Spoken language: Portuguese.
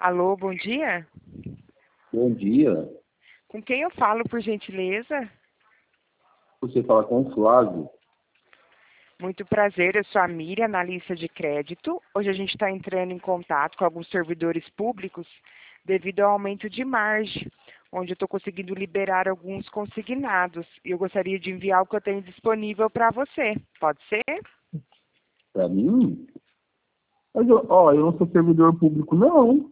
Alô, bom dia? Bom dia. Com quem eu falo, por gentileza? Você fala com o Flávio. Muito prazer, eu sou a Miriam, analista de crédito. Hoje a gente está entrando em contato com alguns servidores públicos devido ao aumento de margem, onde eu estou conseguindo liberar alguns consignados. E eu gostaria de enviar o que eu tenho disponível para você. Pode ser? Para mim? Mas eu não sou servidor público, não.